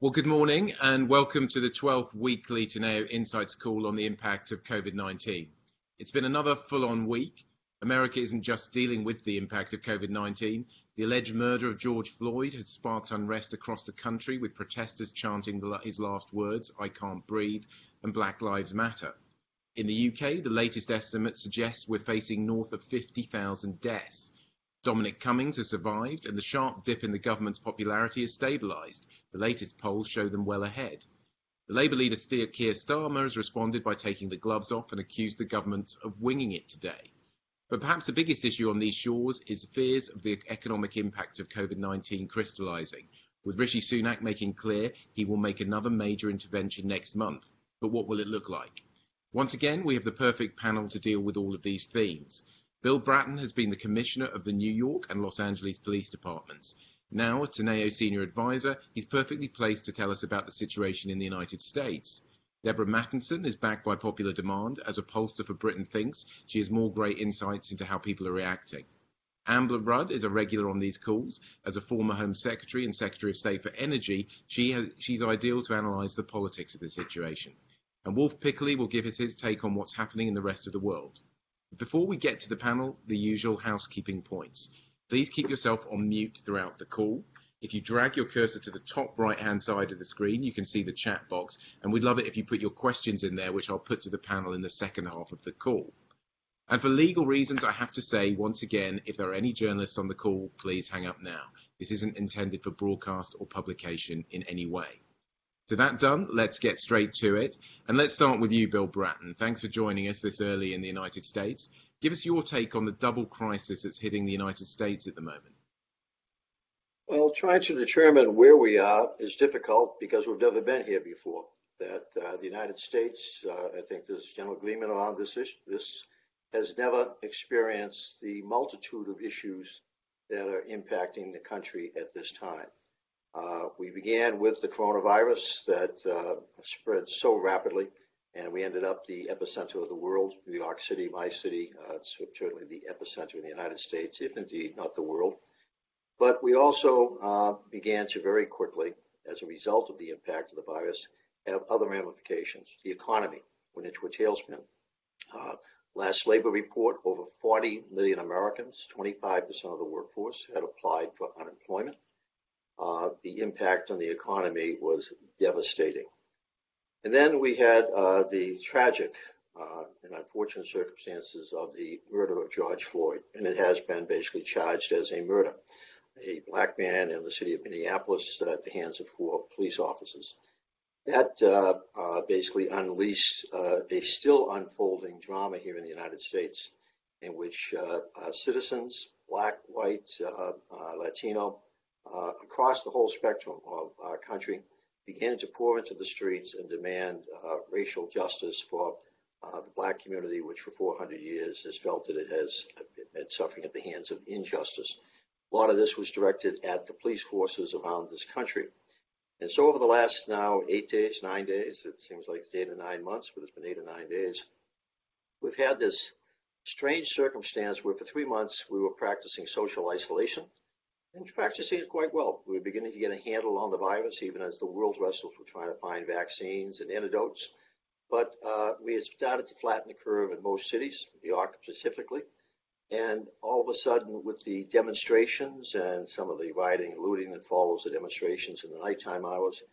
Well, good morning and welcome to the 12th weekly Teneo Insights call on the impact of COVID-19. It's been another full-on week. America isn't just dealing with the impact of COVID-19. The alleged murder of George Floyd has sparked unrest across the country, with protesters chanting his last words, "I can't breathe," and "Black Lives Matter." In the UK, the latest estimate suggests we're facing north of 50,000 deaths. Dominic Cummings has survived, and the sharp dip in the government's popularity has stabilised. The latest polls show them well ahead. The Labour leader Keir Starmer has responded by taking the gloves off and accused the government of winging it today. But perhaps the biggest issue on these shores is fears of the economic impact of COVID-19 crystallising, with Rishi Sunak making clear he will make another major intervention next month. But what will it look like? Once again, we have the perfect panel to deal with all of these themes. Bill Bratton has been the Commissioner of the New York and Los Angeles Police Departments. Now a Teneo Senior Advisor, he's perfectly placed to tell us about the situation in the United States. Deborah Mattinson is backed by popular demand. As a pollster for Britain Thinks, she has more great insights into how people are reacting. Amber Rudd is a regular on these calls. As a former Home Secretary and Secretary of State for Energy, she's ideal to analyse the politics of the situation. And Wolf Pickley will give us his take on what's happening in the rest of the world. Before we get to the panel, the usual housekeeping points. Please keep yourself on mute throughout the call. If you drag your cursor to the top right-hand side of the screen, you can see the chat box, and we'd love it if you put your questions in there, which I'll put to the panel in the second half of the call. And for legal reasons, I have to say, once again, if there are any journalists on the call, please hang up now. This isn't intended for broadcast or publication in any way. So that done, let's get straight to it. And let's start with you, Bill Bratton. Thanks for joining us this early in the United States. Give us your take on the double crisis that's hitting the United States at the moment. Well, trying to determine where we are is difficult because we've never been here before. The United States, I think there's general agreement around this has never experienced the multitude of issues that are impacting the country at this time. We began with the coronavirus that spread so rapidly, and we ended up the epicenter of the world. New York City, my city, certainly the epicenter in the United States, if indeed not the world. But we also began to very quickly, as a result of the impact of the virus, have other ramifications. The economy went into a tailspin. Last labor report, over 40 million Americans, 25% of the workforce, had applied for unemployment. The impact on the economy was devastating. And then we had the tragic and unfortunate circumstances of the murder of George Floyd, and it has been basically charged as a murder. A black man in the city of Minneapolis at the hands of 4 police officers. That basically unleashed a still unfolding drama here in the United States, in which citizens, black, white, Latino, across the whole spectrum of our country, began to pour into the streets and demand racial justice for the black community, which for 400 years has felt that it has been suffering at the hands of injustice. A lot of this was directed at the police forces around this country. And so over the last now 8 days, 9 days, it seems like it's 8 or 9 months, but it's been 8 or 9 days, we've had this strange circumstance where for 3 months we were practicing social isolation and practicing it quite well. We were beginning to get a handle on the virus, even as the world wrestlers were trying to find vaccines and antidotes. But we had started to flatten the curve in most cities, New York specifically. And all of a sudden, with the demonstrations and some of the rioting and looting that follows the demonstrations in the nighttime hours,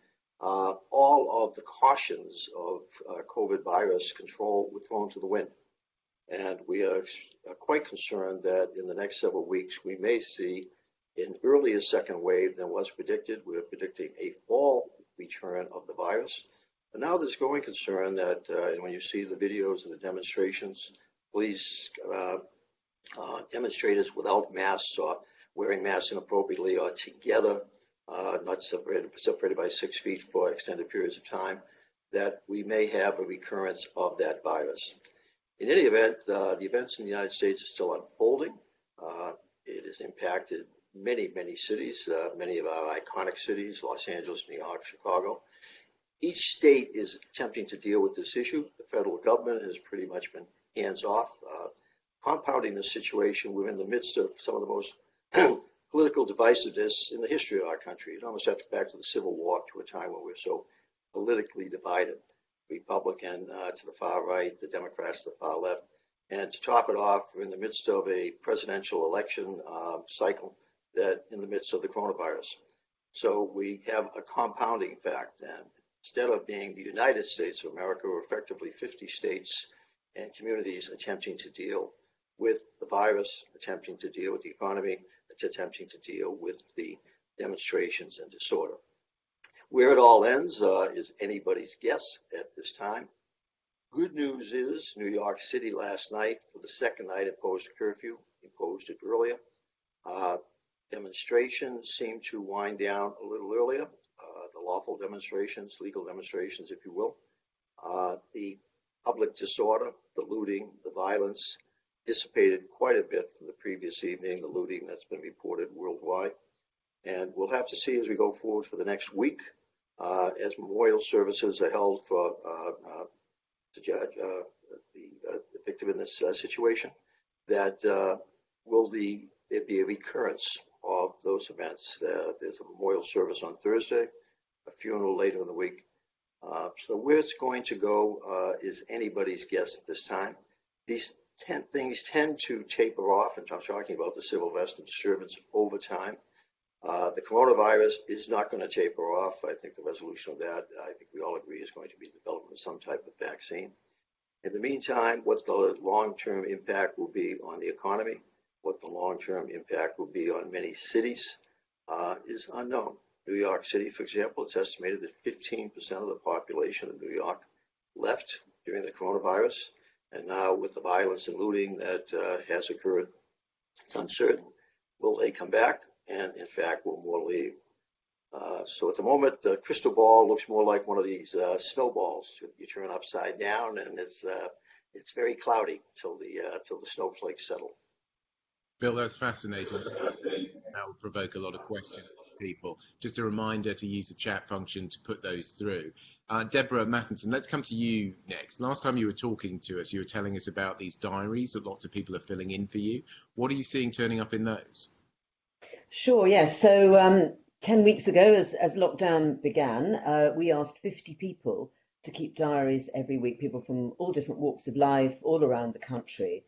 all of the cautions of COVID virus control were thrown to the wind. And we are quite concerned that in the next several weeks, we may see an earlier second wave than was predicted. We're predicting a fall return of the virus. But now there's growing concern that when you see the videos of the demonstrations, police demonstrators without masks or wearing masks inappropriately or together, not separated by 6 feet for extended periods of time, that we may have a recurrence of that virus. In any event, the events in the United States are still unfolding. It has impacted many cities, many of our iconic cities, Los Angeles, New York, Chicago. Each state is attempting to deal with this issue. The federal government has pretty much been hands off. Compounding the situation, we're in the midst of some of the most political political divisiveness in the history of our country. It almost have to go back to the Civil War, to a time when we were so politically divided, Republican to the far right, the Democrats to the far left. And to top it off, we're in the midst of a presidential election cycle that in the midst of the coronavirus. So we have a compounding effect. And instead of being the United States of America, we're effectively 50 states and communities attempting to deal with the virus, attempting to deal with the economy, attempting to deal with the demonstrations and disorder. Where it all ends is anybody's guess at this time. Good news is New York City last night, for the second night, imposed a curfew, imposed it earlier. Demonstrations seem to wind down a little earlier, the lawful demonstrations, legal demonstrations, if you will. The public disorder, the looting, the violence dissipated quite a bit from the previous evening, the looting that's been reported worldwide. And we'll have to see as we go forward for the next week, as memorial services are held for to judge the victim in this situation, that will there be a recurrence of those events. There's a memorial service on Thursday, a funeral later in the week. So where it's going to go is anybody's guess at this time. These things tend to taper off, and I'm talking about the civil unrest and disturbance over time. The coronavirus is not going to taper off. I think the resolution of that, I think we all agree, is going to be the development of some type of vaccine. In the meantime, what the long-term impact will be on the economy, what the long-term impact will be on many cities is unknown. New York City, for example, it's estimated that 15% of the population of New York left during the coronavirus. And now with the violence and looting that has occurred, it's uncertain. Will they come back? And in fact, will more leave? So at the moment, the crystal ball looks more like one of these snowballs you turn upside down, and it's very cloudy till the snowflakes settle. Bill, that's fascinating. That will provoke a lot of questions from people. Just a reminder to use the chat function to put those through. Deborah Mattinson, let's come to you next. Last time you were talking to us, you were telling us about these diaries that lots of people are filling in for you. What are you seeing turning up in those? Sure, yes. So 10 weeks ago, as lockdown began, we asked 50 people to keep diaries every week, people from all different walks of life, all around the country.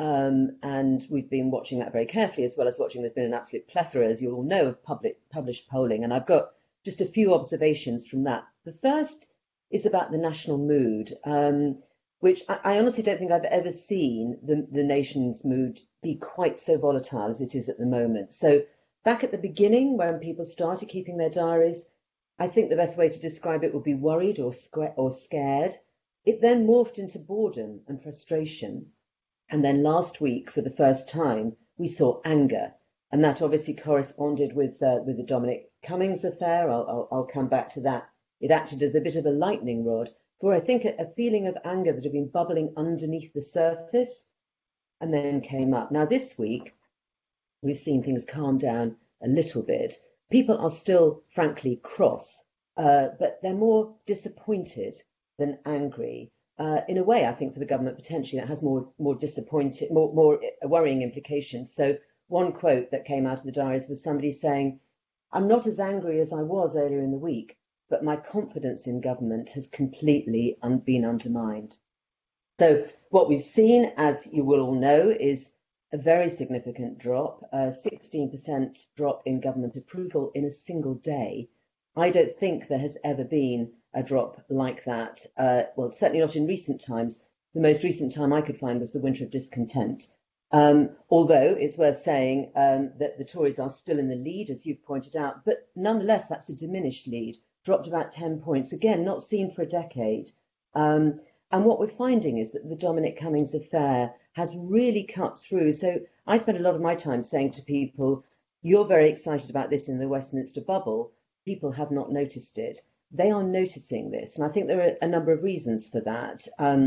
And we've been watching that very carefully, as well as watching. There's been an absolute plethora, as you all know, of published polling. And I've got just a few observations from that. The first is about the national mood, which I honestly don't think I've ever seen the nation's mood be quite so volatile as it is at the moment. So back at the beginning, when people started keeping their diaries, I think the best way to describe it would be worried or scared. It then morphed into boredom and frustration. And then last week, for the first time, we saw anger. And that obviously corresponded with the Dominic Cummings affair. I'll come back to that. It acted as a bit of a lightning rod for, I think, a feeling of anger that had been bubbling underneath the surface and then came up. Now, this week, we've seen things calm down a little bit. People are still, frankly, cross, but they're more disappointed than angry. In a way, I think for the government, potentially, that has more disappointing, more worrying implications. So one quote that came out of the diaries was somebody saying, "I'm not as angry as I was earlier in the week, but my confidence in government has completely been undermined." So what we've seen, as you will all know, is a very significant drop, a 16% drop in government approval in a single day. I don't think there has ever been a drop like that. Well, certainly not in recent times. The most recent time I could find was the winter of discontent. Although it's worth saying that the Tories are still in the lead, as you've pointed out, but nonetheless, that's a diminished lead, dropped about 10 points, again, not seen for a decade. And what we're finding is that the Dominic Cummings affair has really cut through. So I spend a lot of my time saying to people, you're very excited about this in the Westminster bubble. People have not noticed it. They are noticing this. And I think there are a number of reasons for that.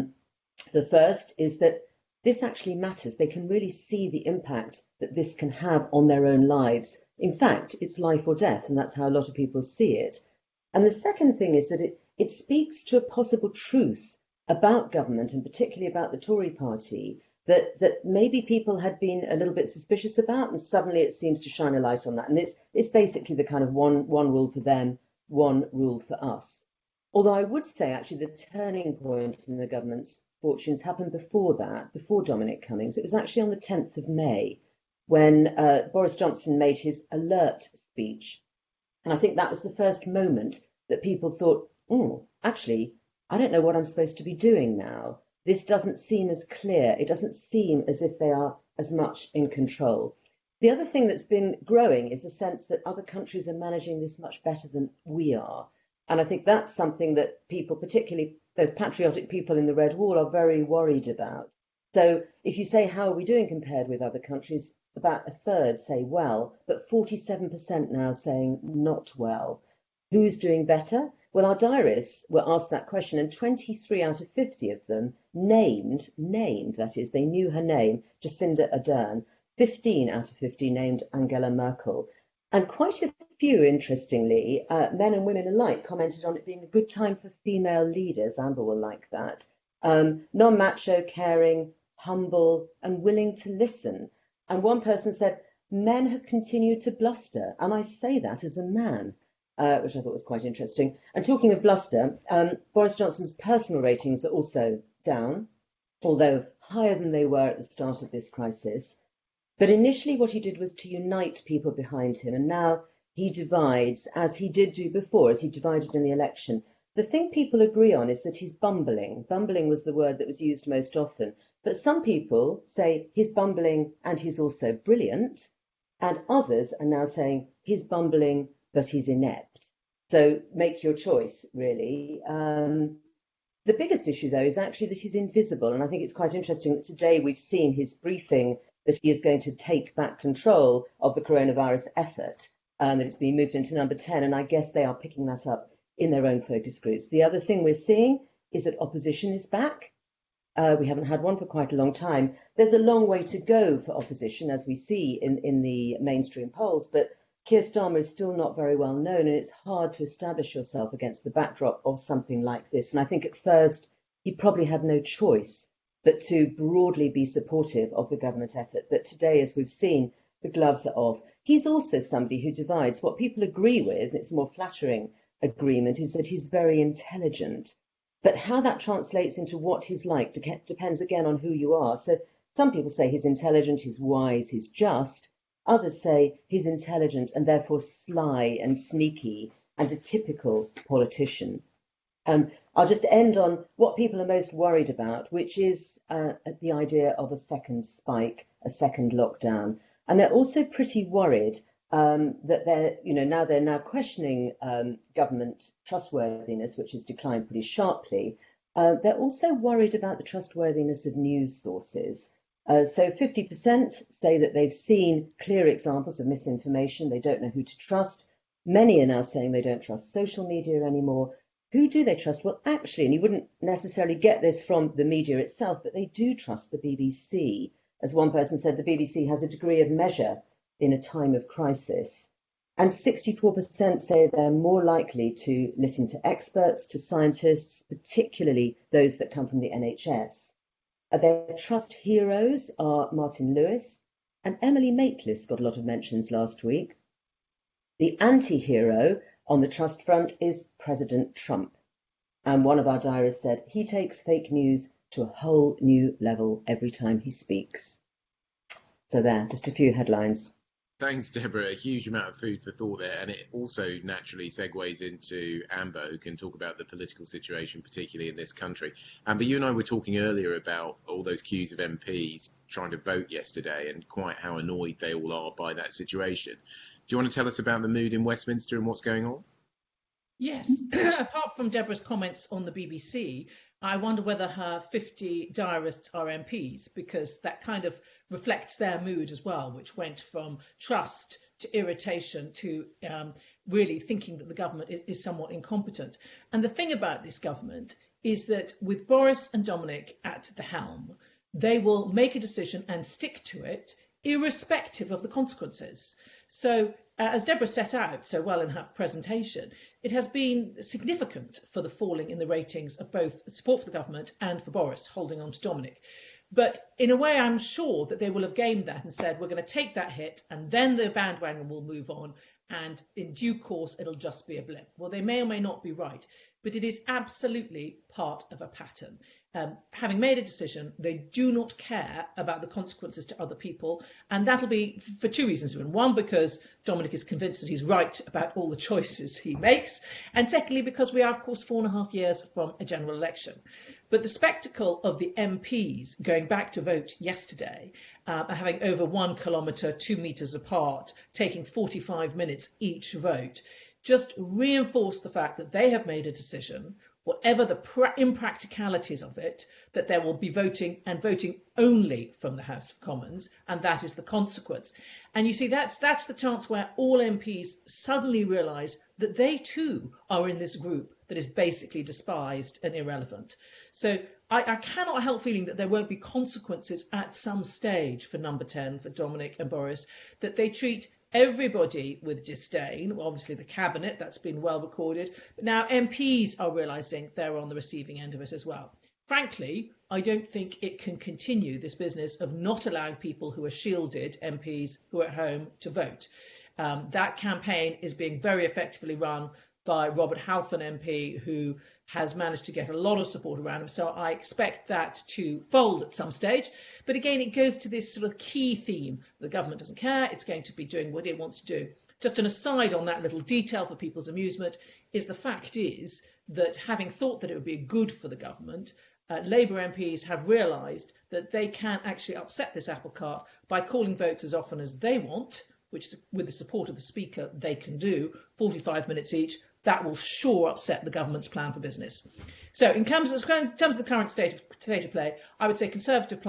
The first is that this actually matters. They can really see the impact that this can have on their own lives. In fact, it's life or death, and that's how a lot of people see it. And the second thing is that it speaks to a possible truth about government, and particularly about the Tory party, that maybe people had been a little bit suspicious about, and suddenly it seems to shine a light on that. And it's basically the kind of one rule for them, one rule for us. Although I would say actually the turning point in the government's fortunes happened before that, before Dominic Cummings. It was actually on the 10th of May when Boris Johnson made his alert speech. And I think that was the first moment that people thought, actually, I don't know what I'm supposed to be doing now. This doesn't seem as clear. It doesn't seem as if they are as much in control. The other thing that's been growing is a sense that other countries are managing this much better than we are. And I think that's something that people, particularly those patriotic people in the Red Wall, are very worried about. So if you say, how are we doing compared with other countries? About a third say well, but 47% now saying not well. Who's doing better? Well, our diarists were asked that question, and 23 out of 50 of them named, that is, they knew her name, Jacinda Ardern. 15 out of 50 named Angela Merkel. And quite a few, interestingly, men and women alike, commented on it being a good time for female leaders. Amber will like that. Non-macho, caring, humble, and willing to listen. And one person said, men have continued to bluster, and I say that as a man. Which I thought was quite interesting. And talking of bluster, Boris Johnson's personal ratings are also down, although higher than they were at the start of this crisis. But initially what he did was to unite people behind him, and now he divides, as he did do before, as he divided in the election. The thing people agree on is that he's bumbling. Bumbling was the word that was used most often. But some people say he's bumbling and he's also brilliant, and others are now saying he's bumbling but he's inept. So make your choice, really. The biggest issue, though, is actually that he's invisible. And I think it's quite interesting that today we've seen his briefing that he is going to take back control of the coronavirus effort, that it's being moved into number 10. And I guess they are picking that up in their own focus groups. The other thing we're seeing is that opposition is back. We haven't had one for quite a long time. There's a long way to go for opposition, as we see in the mainstream polls, but Keir Starmer is still not very well known, and it's hard to establish yourself against the backdrop of something like this. And I think at first he probably had no choice but to broadly be supportive of the government effort. But today, as we've seen, the gloves are off. He's also somebody who divides. What people agree with, it's a more flattering agreement, is that he's very intelligent. But how that translates into what he's like depends again on who you are. So some people say he's intelligent, he's wise, he's just. Others say he's intelligent and therefore sly and sneaky and a typical politician. I'll just end on what people are most worried about, which is the idea of a second spike, a second lockdown. And they're also pretty worried that they're now questioning government trustworthiness, which has declined pretty sharply. They're also worried about the trustworthiness of news sources. So 50% say that they've seen clear examples of misinformation. They don't know who to trust. Many are now saying they don't trust social media anymore. Who do they trust? Well, actually, and you wouldn't necessarily get this from the media itself, but they do trust the BBC. As one person said, the BBC has a degree of measure in a time of crisis. And 64% say they're more likely to listen to experts, to scientists, particularly those that come from the NHS. Their trust heroes are Martin Lewis, and Emily Maitlis got a lot of mentions last week. The anti-hero on the trust front is President Trump. And one of our diarists said he takes fake news to a whole new level every time he speaks. So there, just a few headlines. Thanks, Deborah. A huge amount of food for thought there. And it also naturally segues into Amber, who can talk about the political situation, particularly in this country. Amber, you and I were talking earlier about all those queues of MPs trying to vote yesterday and quite how annoyed they all are by that situation. Do you want to tell us about the mood in Westminster and what's going on? Yes. Apart from Deborah's comments on the BBC, I wonder whether her 50 diarists are MPs, because that kind of reflects their mood as well, which went from trust to irritation to really thinking that the government is somewhat incompetent. And the thing about this government is that with Boris and Dominic at the helm, they will make a decision and stick to it, irrespective of the consequences. So as Deborah set out so well in her presentation, it has been significant for the falling in the ratings of both support for the government and for Boris holding on to Dominic. But in a way, I'm sure that they will have gamed that and said, we're going to take that hit and then the bandwagon will move on. And in due course, it'll just be a blip. Well, they may or may not be right, but it is absolutely part of a pattern. Having made a decision, they do not care about the consequences to other people. And that'll be for two reasons. One, because Dominic is convinced that he's right about all the choices he makes. And secondly, because we are, of course, 4.5 years from a general election. But the spectacle of the MPs going back to vote yesterday, having over 1 kilometre, 2 metres apart, taking 45 minutes each vote, just reinforced the fact that they have made a decision, whatever the impracticalities of it, that there will be voting and voting only from the House of Commons, and that is the consequence. And you see, that's the chance where all MPs suddenly realise that they too are in this group that is basically despised and irrelevant. So I cannot help feeling that there won't be consequences at some stage for Number 10, for Dominic and Boris, that they treat everybody with disdain. Well, obviously the cabinet, that's been well recorded, but now MPs are realising they're on the receiving end of it as well. Frankly, I don't think it can continue, this business of not allowing people who are shielded, MPs who are at home, to vote. That campaign is being very effectively run by Robert Halfon MP, who has managed to get a lot of support around him. So I expect that to fold at some stage. But again, it goes to this sort of key theme. The government doesn't care. It's going to be doing what it wants to do. Just an aside on that little detail for people's amusement is the fact is that having thought that it would be good for the government, Labour MPs have realised that they can actually upset this apple cart by calling votes as often as they want, which with the support of the Speaker they can do, 45 minutes each. That will sure upset the government's plan for business. So in terms of the current state of play, I would say Conservative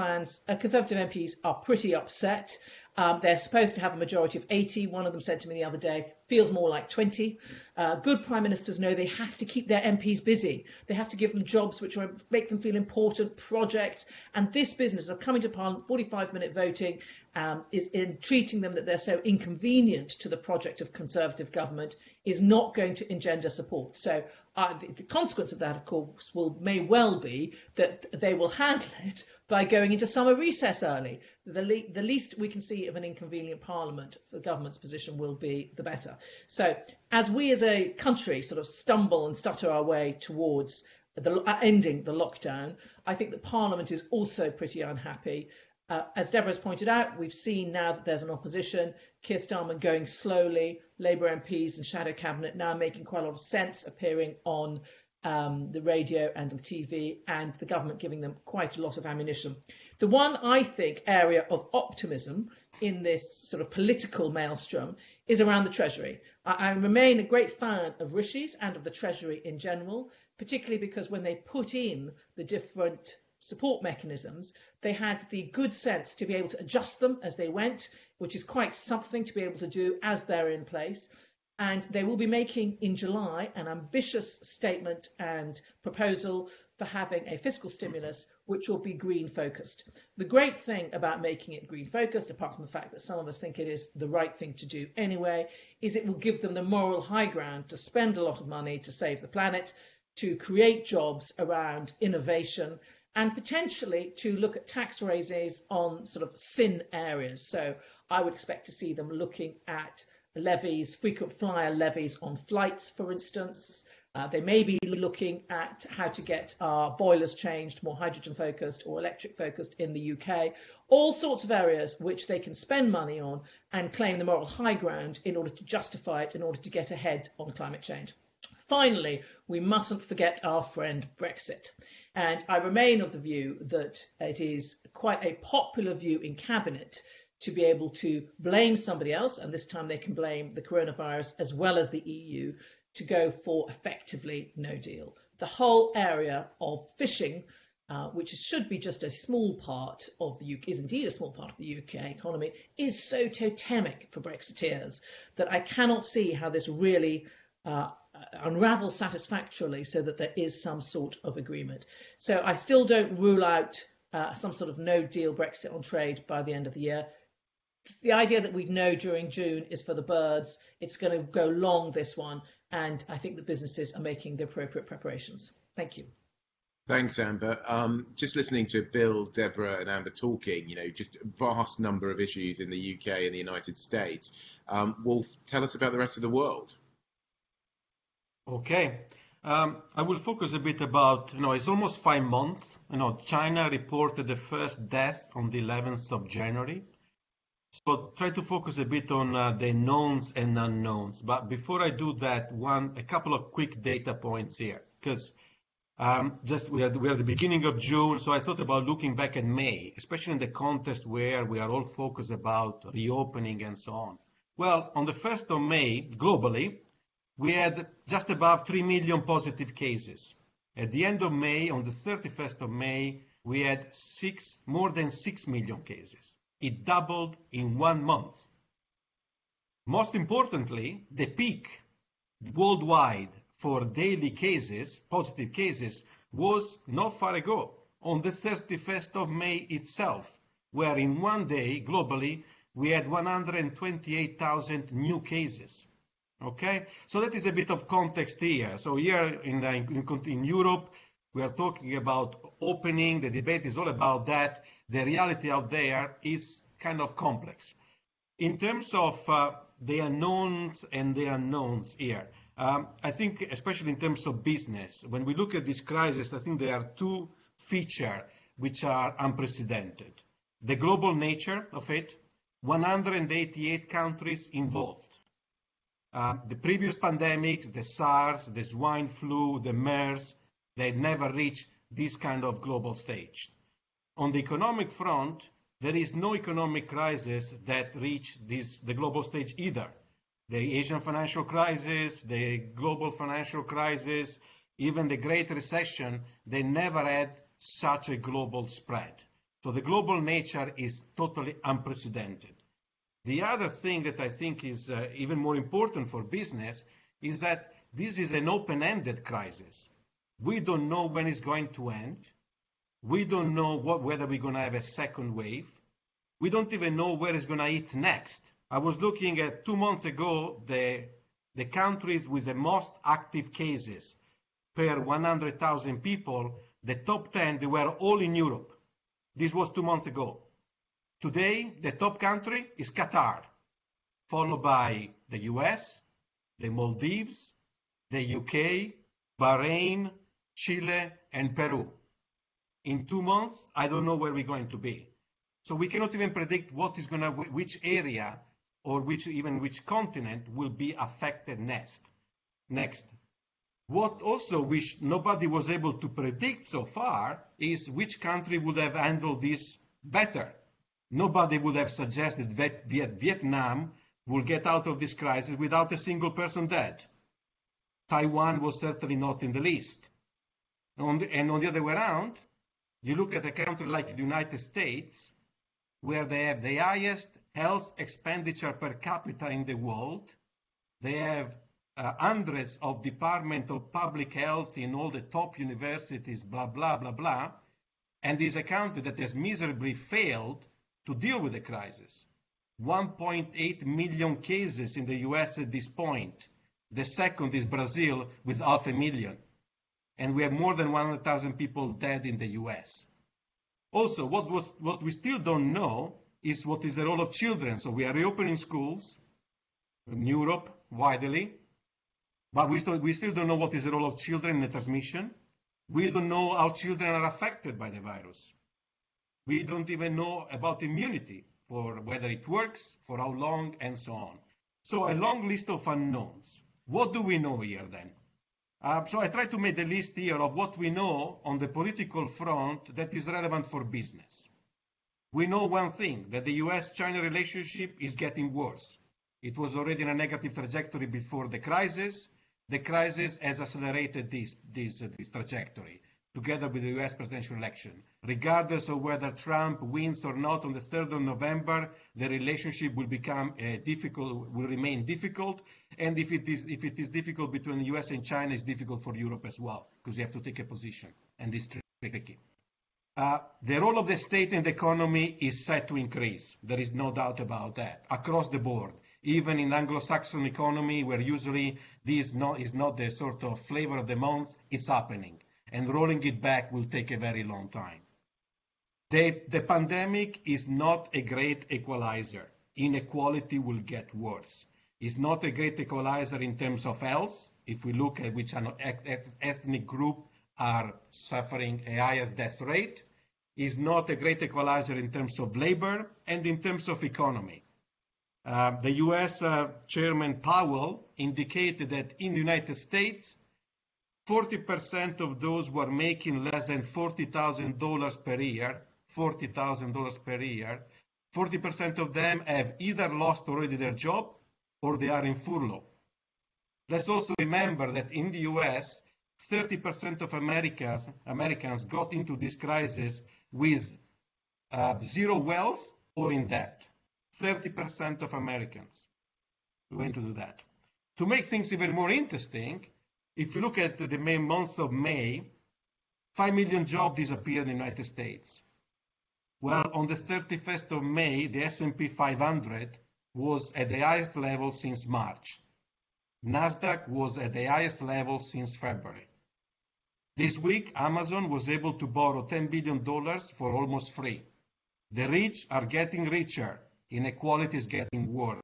MPs are pretty upset. They're supposed to have a majority of 80. One of them said to me the other day, feels more like 20. Good Prime Ministers know they have to keep their MPs busy. They have to give them jobs which make them feel important, projects. And this business of coming to Parliament, 45-minute voting, is in treating them that they're so inconvenient to the project of Conservative government is not going to engender support. So the consequence of that, of course, may well be that they will handle it by going into summer recess early. The least we can see of an inconvenient Parliament for the government's position will be, the better. So as we as a country sort of stumble and stutter our way towards ending the lockdown, I think that Parliament is also pretty unhappy. As Deborah has pointed out, we've seen now that there's an opposition, Keir Starmer going slowly, Labour MPs and shadow cabinet now making quite a lot of sense, appearing on the radio and on TV, and the government giving them quite a lot of ammunition. The one, I think, area of optimism in this sort of political maelstrom is around the Treasury. I remain a great fan of Rishi's and of the Treasury in general, particularly because when they put in the different support mechanisms, they had the good sense to be able to adjust them as they went, which is quite something to be able to do as they're in place. And they will be making in July an ambitious statement and proposal for having a fiscal stimulus which will be green focused. The great thing about making it green focused, apart from the fact that some of us think it is the right thing to do anyway, is it will give them the moral high ground to spend a lot of money to save the planet, to create jobs around innovation, and potentially to look at tax raises on sort of sin areas. So I would expect to see them looking at levies, frequent flyer levies on flights, for instance. They may be looking at how to get our boilers changed, more hydrogen focused or electric focused in the UK. All sorts of areas which they can spend money on and claim the moral high ground in order to justify it, in order to get ahead on climate change. Finally, we mustn't forget our friend Brexit. And I remain of the view that it is quite a popular view in Cabinet to be able to blame somebody else, and this time they can blame the coronavirus as well as the EU, to go for effectively no deal. The whole area of fishing, which should be just a small part of the UK, is indeed a small part of the UK economy, is so totemic for Brexiteers that I cannot see how this really unravels satisfactorily so that there is some sort of agreement. So I still don't rule out some sort of no deal Brexit on trade by the end of the year. The idea that we'd know during June is for the birds. It's going to go long, this one, and I think the businesses are making the appropriate preparations. Thank you. Thanks, Amber. Just listening to Bill, Deborah, and Amber talking, just a vast number of issues in the UK and the United States. Wolf, tell us about the rest of the world. Okay. I will focus a bit about, it's almost 5 months. China reported the first death on the 11th of January. So try to focus a bit on the knowns and unknowns. But before I do that, a couple of quick data points here, because we are at the beginning of June, so I thought about looking back at May, especially in the context where we are all focused about reopening and so on. Well, on the 1st of May, globally, we had just above 3 million positive cases. At the end of May, on the 31st of May, we had more than 6 million cases. It doubled in 1 month. Most importantly, the peak worldwide for daily cases, positive cases, was not far ago, on the 31st of May itself, where in one day, globally, we had 128,000 new cases. Okay, so that is a bit of context here. So here in Europe, we are talking about opening. The debate is all about that. The reality out there is kind of complex. In terms of the unknowns and the unknowns here, I think, especially in terms of business, when we look at this crisis, I think there are two features which are unprecedented. The global nature of it, 188 countries involved. The previous pandemics, the SARS, the swine flu, the MERS, they never reached this kind of global stage. On the economic front, there is no economic crisis that reached the global stage either. The Asian financial crisis, the global financial crisis, even the Great Recession, they never had such a global spread. So the global nature is totally unprecedented. The other thing that I think is even more important for business is that this is an open-ended crisis. We don't know when it's going to end. We don't know whether we're going to have a second wave. We don't even know where it's going to hit next. I was looking at 2 months ago, the countries with the most active cases per 100,000 people, the top 10, they were all in Europe. This was 2 months ago. Today, the top country is Qatar, followed by the US, the Maldives, the UK, Bahrain, Chile, and Peru. In 2 months, I don't know where we're going to be. So we cannot even predict which area or which continent will be affected next. What also nobody was able to predict so far is which country would have handled this better. Nobody would have suggested that Vietnam will get out of this crisis without a single person dead. Taiwan was certainly not in the list. And on the other way around, you look at a country like the United States, where they have the highest health expenditure per capita in the world. They have hundreds of departments of public health in all the top universities, blah, blah, blah, blah. And is a country that has miserably failed to deal with the crisis. 1.8 million cases in the US at this point. The second is Brazil with 500,000. And we have more than 100,000 people dead in the US. Also, what we still don't know is what is the role of children. So we are reopening schools in Europe widely, but we still don't know what is the role of children in the transmission. We don't know how children are affected by the virus. We don't even know about immunity, for whether it works, for how long, and so on. So a long list of unknowns. What do we know here then? So I try to make the list here of what we know on the political front that is relevant for business. We know one thing, that the US-China relationship is getting worse. It was already in a negative trajectory before the crisis. The crisis has accelerated this trajectory, together with the US presidential election. Regardless of whether Trump wins or not on the 3rd of November, the relationship will remain difficult. And if it is difficult between the US and China, it's difficult for Europe as well, because you have to take a position, and it's tricky. The role of the state in the economy is set to increase. There is no doubt about that, across the board. Even in Anglo-Saxon economy, where usually this is not the sort of flavor of the month, it's happening. and rolling it back will take a very long time. The pandemic is not a great equalizer. Inequality will get worse. It's not a great equalizer in terms of health. If we look at which ethnic group are suffering a higher death rate, is not a great equalizer in terms of labor and in terms of economy. The US Chairman Powell indicated that in the United States, 40% of those who are making less than $40,000 per year, $40,000 per year, 40% of them have either lost already their job or they are in furlough. Let's also remember that in the US, 30% of Americans got into this crisis with zero wealth or in debt. 30% of Americans went to do that. To make things even more interesting, if you look at the main month of May, 5 million jobs disappeared in the United States. Well, on the 31st of May, the S&P 500 was at the highest level since March. NASDAQ was at the highest level since February. This week, Amazon was able to borrow $10 billion for almost free. The rich are getting richer. Inequality is getting worse.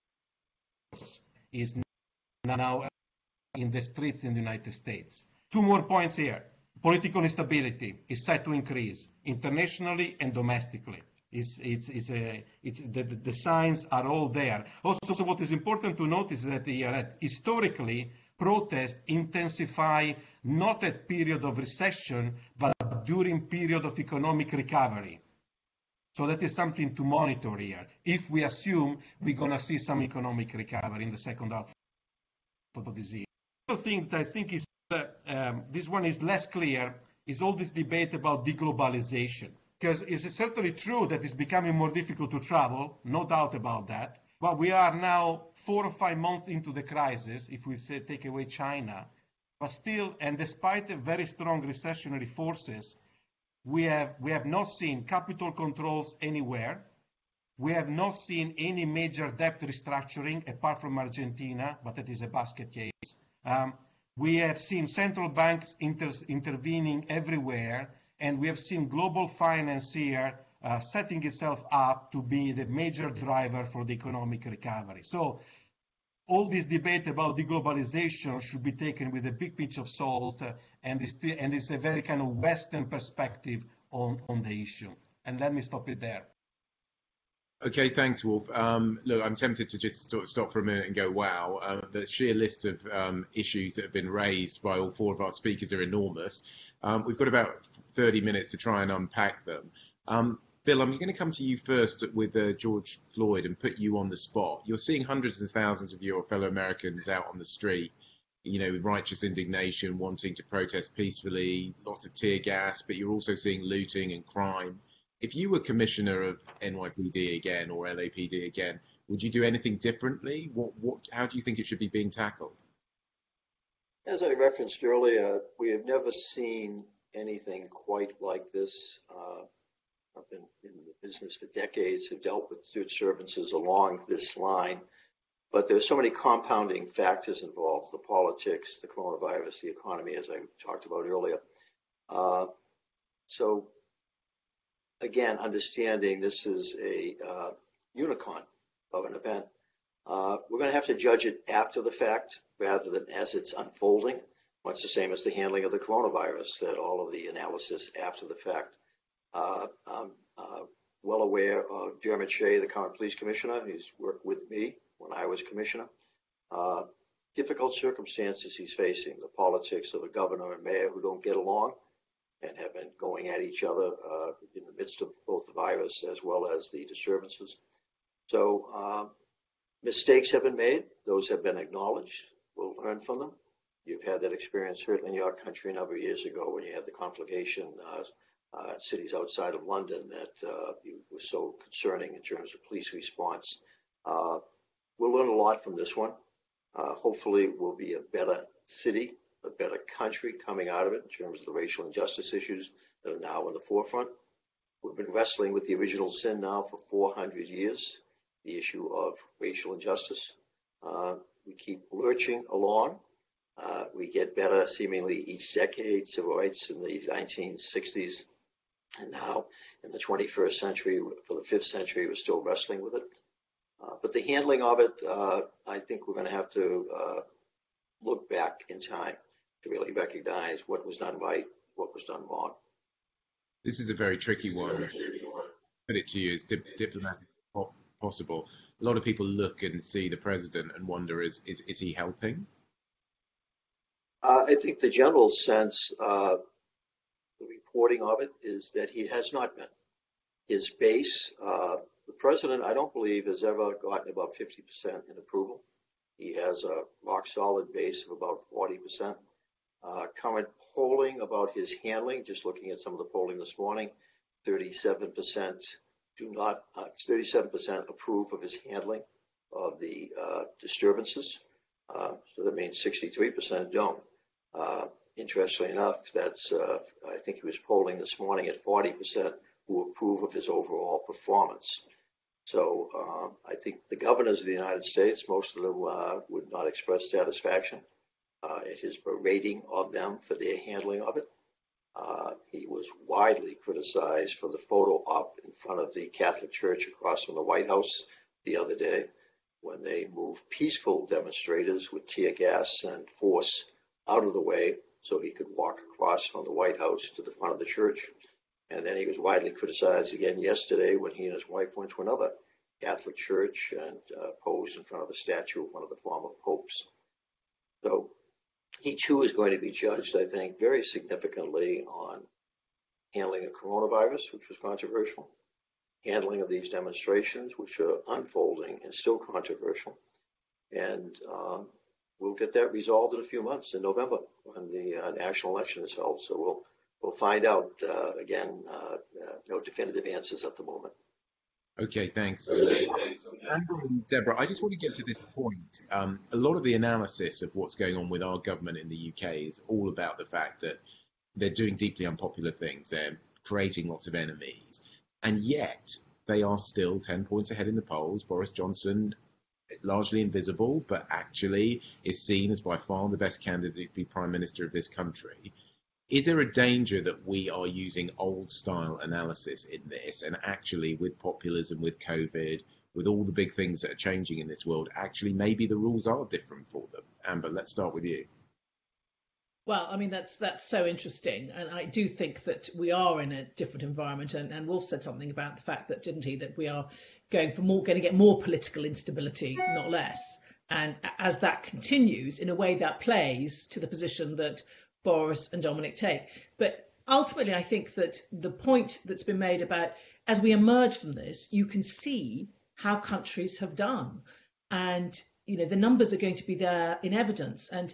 Is now in the streets in the United States. 2 more points here. Political instability is set to increase internationally and domestically. The signs are all there. Also, what is important to notice is that historically, protests intensify not at period of recession, but during period of economic recovery. So that is something to monitor here. If we assume we're going to see some economic recovery in the second half of this year. The other thing that I think is this one is less clear is all this debate about deglobalization. Because it's certainly true that it's becoming more difficult to travel, no doubt about that. But we are now 4 or 5 months into the crisis, if we say take away China. But still, and despite the very strong recessionary forces, we have not seen capital controls anywhere. We have not seen any major debt restructuring apart from Argentina, but that is a basket case. We have seen central banks intervening everywhere, and we have seen global finance here setting itself up to be the major driver for the economic recovery. So all this debate about deglobalization should be taken with a big pinch of salt, and it's a very kind of Western perspective on the issue. And let me stop it there. Okay, thanks, Wolf. Look, I'm tempted to just sort of stop for a minute and go, wow, the sheer list of issues that have been raised by all 4 of our speakers are enormous. We've got about 30 minutes to try and unpack them. Bill, I'm going to come to you first with George Floyd and put you on the spot. You're seeing hundreds of thousands of your fellow Americans out on the street, with righteous indignation, wanting to protest peacefully, lots of tear gas, but you're also seeing looting and crime. If you were commissioner of NYPD again or LAPD again, would you do anything differently? How do you think it should be being tackled? As I referenced earlier, we have never seen anything quite like this. I've been in the business for decades, have dealt with disturbances along this line, but there's so many compounding factors involved: the politics, the coronavirus, the economy, as I talked about earlier. So again, understanding this is a unicorn of an event, we're going to have to judge it after the fact rather than as it's unfolding, much the same as the handling of the coronavirus, that all of the analysis after the fact. I'm well aware of Dermot Shea, the current police commissioner. He's worked with me when I was commissioner. Difficult circumstances he's facing, the politics of a governor and mayor who don't get along and have been going at each other in the midst of both the virus as well as the disturbances. So mistakes have been made. Those have been acknowledged. We'll learn from them. You've had that experience certainly in your country a number of years ago when you had the conflagration cities outside of London that was so concerning in terms of police response. We'll learn a lot from this one. Hopefully we'll be a better city, a better country coming out of it in terms of the racial injustice issues that are now in the forefront. We've been wrestling with the original sin now for 400 years, the issue of racial injustice. We keep lurching along. We get better seemingly each decade. Civil rights in the 1960s, and now in the 21st century, for the 5th century, we're still wrestling with it. But the handling of it, I think we're going to have to look back in time to really recognize what was done right, what was done wrong. This is a very tricky one. Put it to you as diplomatic as possible. A lot of people look and see the president and wonder, is he helping? I think the general sense, the reporting of it, is that he has not been. His base, the president, I don't believe, has ever gotten above 50% in approval. He has a rock solid base of about 40%. Current polling about his handling, just looking at some of the polling this morning, 37% do not, 37% approve of his handling of the disturbances. So that means 63% don't. Interestingly enough, that's I think he was polling this morning at 40% who approve of his overall performance. So I think the governors of the United States, most of them would not express satisfaction at his berating of them for their handling of it. He was widely criticized for the photo op in front of the Catholic Church across from the White House the other day, when they moved peaceful demonstrators with tear gas and force out of the way so he could walk across from the White House to the front of the church. And then he was widely criticized again yesterday when he and his wife went to another Catholic church and posed in front of a statue of one of the former popes. So he too is going to be judged, I think, very significantly on handling of coronavirus, which was controversial, handling of these demonstrations, which are unfolding and still controversial. And we'll get that resolved in a few months in November when the national election is held. So we'll find out. Again, no definitive answers at the moment. Okay, thanks. Amber and Deborah, I just want to get to this point. A lot of the analysis of what's going on with our government in the UK is all about the fact that they're doing deeply unpopular things. They're creating lots of enemies. And yet they are still 10 points ahead in the polls. Boris Johnson, largely invisible, but actually is seen as by far the best candidate to be Prime Minister of this country. Is there a danger that we are using old style analysis in this, and actually with populism, with COVID, with all the big things that are changing in this world, actually maybe the rules are different for them? Amber, let's start with you. Well, I mean, that's so interesting. And I do think that we are in a different environment. And Wolf said something about the fact that, didn't he, that we are going to get more political instability, not less. And as that continues, in a way that plays to the position that Boris and Dominic take. But ultimately, I think that the point that's been made about, as we emerge from this, you can see how countries have done. And, the numbers are going to be there in evidence. And,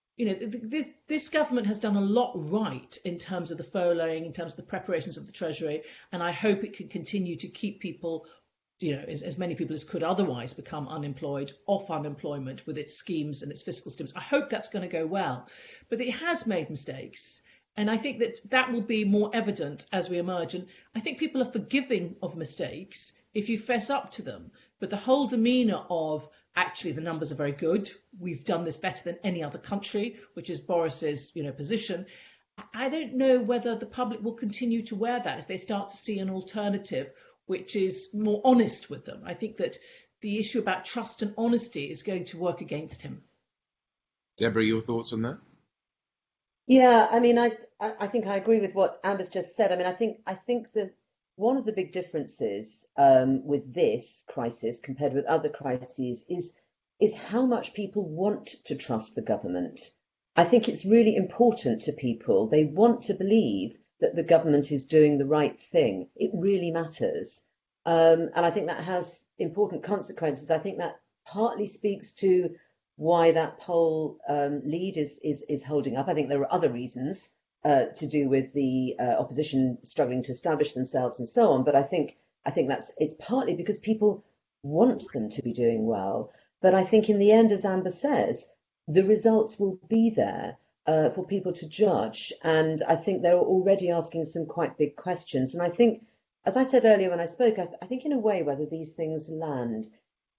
this government has done a lot right in terms of the furloughing, in terms of the preparations of the Treasury. And I hope it can continue to keep people, as many people as could otherwise become unemployed, off unemployment with its schemes and its fiscal stimulus. I hope that's going to go well. But it has made mistakes. And I think that will be more evident as we emerge. And I think people are forgiving of mistakes if you fess up to them. But the whole demeanour of, actually, the numbers are very good, we've done this better than any other country, which is Boris's, position. I don't know whether the public will continue to wear that if they start to see an alternative which is more honest with them. I think that the issue about trust and honesty is going to work against him. Deborah, your thoughts on that? Yeah, I mean, I think I agree with what Amber's just said. I mean, I think that one of the big differences with this crisis compared with other crises is how much people want to trust the government. I think it's really important to people. They want to believe that the government is doing the right thing. It really matters. And I think that has important consequences. I think that partly speaks to why that poll lead is holding up. I think there are other reasons to do with the opposition struggling to establish themselves and so on. But I think it's partly because people want them to be doing well. But I think in the end, as Amber says, the results will be there for people to judge. And I think they're already asking some quite big questions. And I think, as I said earlier when I spoke, I think in a way whether these things land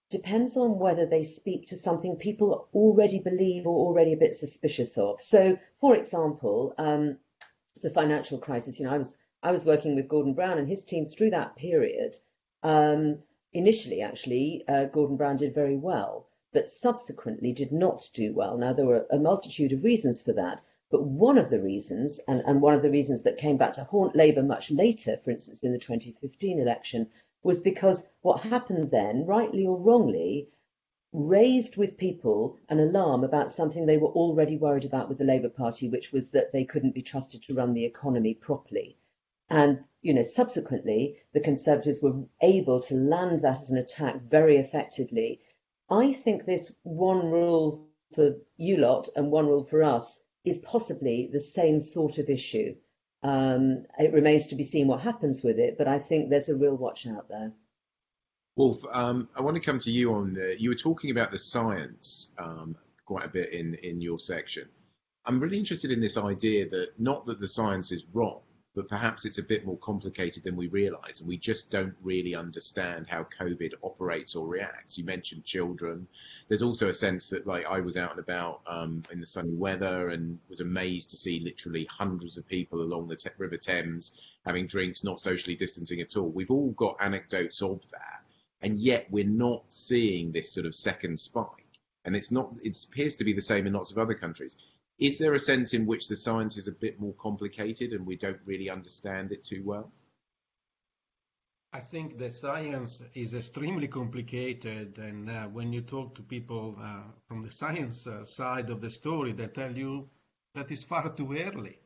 depends on whether they speak to something people already believe or already a bit suspicious of. So, for example, the financial crisis, I was working with Gordon Brown and his team through that period. Initially, actually, Gordon Brown did very well, but subsequently did not do well. Now, there were a multitude of reasons for that, but one of the reasons, and one of the reasons that came back to haunt Labour much later, for instance, in the 2015 election, was because what happened then, rightly or wrongly, raised with people an alarm about something they were already worried about with the Labour Party, which was that they couldn't be trusted to run the economy properly. And, subsequently, the Conservatives were able to land that as an attack very effectively. I think this one rule for you lot and one rule for us is possibly the same sort of issue. It remains to be seen what happens with it, but I think there's a real watch out there. Wolf, I want to come to you on you were talking about the science quite a bit in your section. I'm really interested in this idea that not that the science is wrong, but perhaps it's a bit more complicated than we realise, and we just don't really understand how COVID operates or reacts. You mentioned children. There's also a sense that, like, I was out and about in the sunny weather and was amazed to see literally hundreds of people along the River Thames having drinks, not socially distancing at all. We've all got anecdotes of that, and yet we're not seeing this sort of second spike. And it appears to be the same in lots of other countries. Is there a sense in which the science is a bit more complicated and we don't really understand it too well? I think the science is extremely complicated, and when you talk to people from the science side of the story, they tell you that it's far too early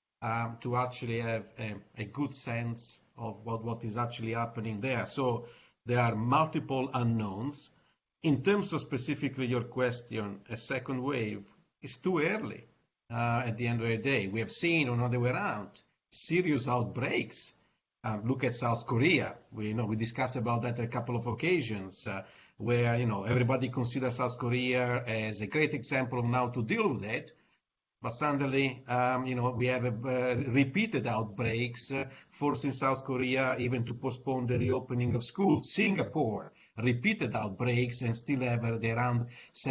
to actually have a good sense of what is actually happening there. So there are multiple unknowns. In terms of specifically your question, a second wave, it's too early at the end of the day. We have seen on the other way around serious outbreaks. Look at South Korea. We discussed about that a couple of occasions where everybody considers South Korea as a great example of how to deal with it. But suddenly, we have repeated outbreaks, forcing South Korea even to postpone the reopening of schools. Singapore, repeated outbreaks, and still have around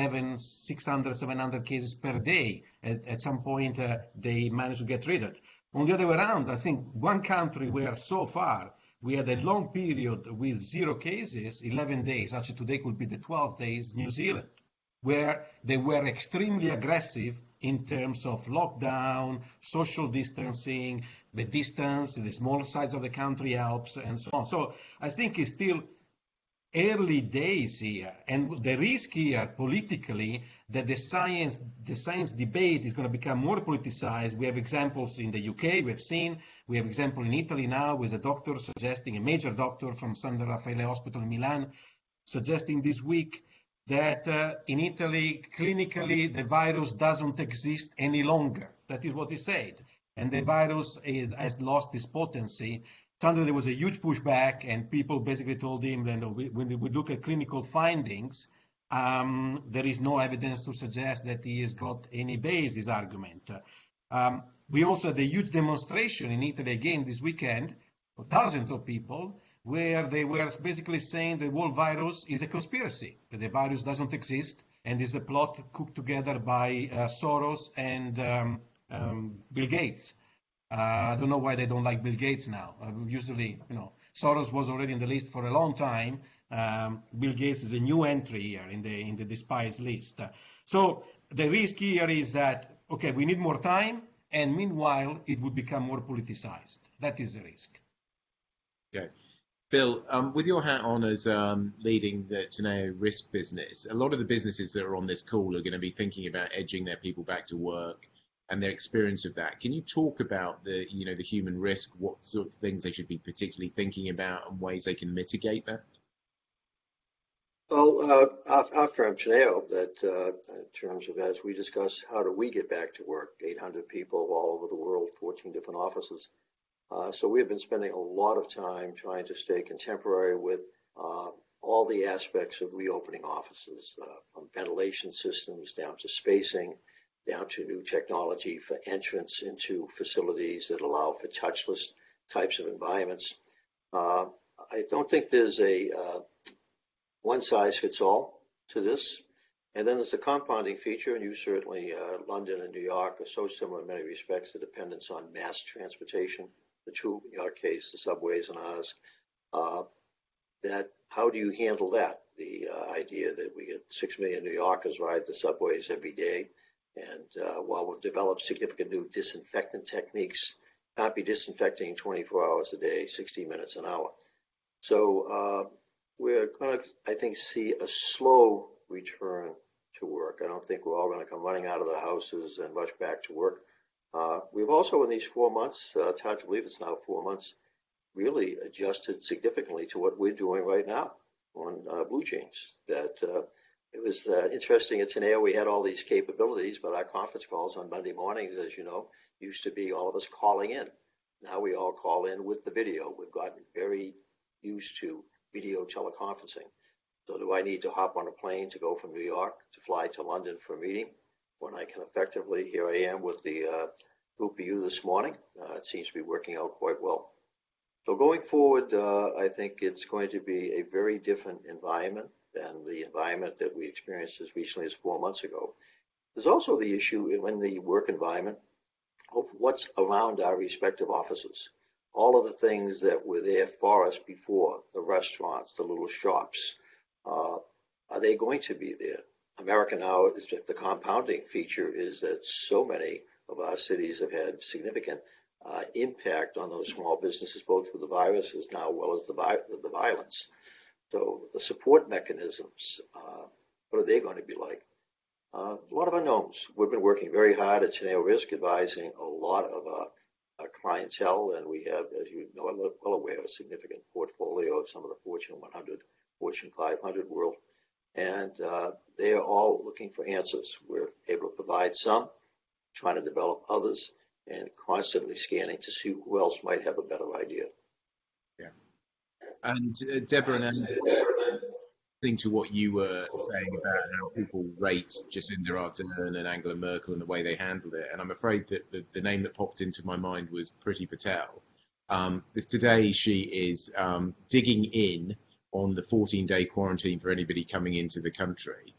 600, 700 cases per day. At some point, they managed to get rid of it. On the other way around, I think one country where so far we had a long period with 0 cases, 11 days, actually today could be the 12th days, New Zealand, where they were extremely aggressive in terms of lockdown, social distancing, the distance, the small size of the country helps, and so on. So I think it's still early days here, and the risk here politically that the science debate is going to become more politicized. We have examples in the UK, we have example in Italy now with a major doctor from San Raffaele Hospital in Milan, suggesting this week that in Italy, clinically, the virus doesn't exist any longer. That is what he said. And the virus has lost its potency. Suddenly there was a huge pushback, and people basically told him that when we look at clinical findings, there is no evidence to suggest that he has got any base, this argument. We also had a huge demonstration in Italy again this weekend, for thousands of people, where they were basically saying the whole virus is a conspiracy, that the virus doesn't exist and is a plot cooked together by Soros and Bill Gates. I don't know why they don't like Bill Gates now. Usually, Soros was already in the list for a long time. Bill Gates is a new entry here in the despised list. So the risk here is that, okay, we need more time, and meanwhile, it would become more politicized. That is the risk. Okay. Bill, with your hat on as leading the Teneo risk business, a lot of the businesses that are on this call are going to be thinking about edging their people back to work and their experience of that. Can you talk about the human risk, what sort of things they should be particularly thinking about and ways they can mitigate that? Well, our firm, Teneo, that in terms of, as we discuss, how do we get back to work, 800 people all over the world, 14 different offices. So we have been spending a lot of time trying to stay contemporary with all the aspects of reopening offices, from ventilation systems down to spacing, down to new technology for entrance into facilities that allow for touchless types of environments. I don't think there's a one size fits all to this. And then there's the compounding feature, and you certainly, London and New York are so similar in many respects, the dependence on mass transportation, the two, in our case, the subways and ours, that how do you handle that? The idea that we get 6 million New Yorkers ride the subways every day, and while we've developed significant new disinfectant techniques, can't be disinfecting 24 hours a day, 60 minutes an hour. So we're going to, I think, see a slow return to work. I don't think we're all going to come running out of the houses and rush back to work. We've also, in these 4 months, it's hard to believe it's now 4 months, really adjusted significantly to what we're doing right now on BlueJeans. That it was interesting at Teneo, we had all these capabilities, but our conference calls on Monday mornings, as you know, used to be all of us calling in. Now we all call in with the video. We've gotten very used to video teleconferencing. So do I need to hop on a plane to go from New York to fly to London for a meeting when I can effectively, here I am with the group of you this morning. It seems to be working out quite well. So going forward, I think it's going to be a very different environment than the environment that we experienced as recently as 4 months ago. There's also the issue in the work environment of what's around our respective offices. All of the things that were there for us before, the restaurants, the little shops, are they going to be there? America now, the compounding feature is that so many of our cities have had significant impact on those small businesses, both with the viruses now, as well as the violence. So the support mechanisms, what are they going to be like? A lot of unknowns. We've been working very hard at Teneo Risk, advising a lot of clientele, and we have, as you know, well aware, a significant portfolio of some of the Fortune 100, Fortune 500 world, and they are all looking for answers. We're able to provide some, trying to develop others, and constantly scanning to see who else might have a better idea. Yeah. And Deborah and Anne, to what you were saying about how people rate Jacinda Ardern and Angela Merkel and the way they handled it, and I'm afraid that the name that popped into my mind was Priti Patel. Today she is digging in on the 14-day quarantine for anybody coming into the country.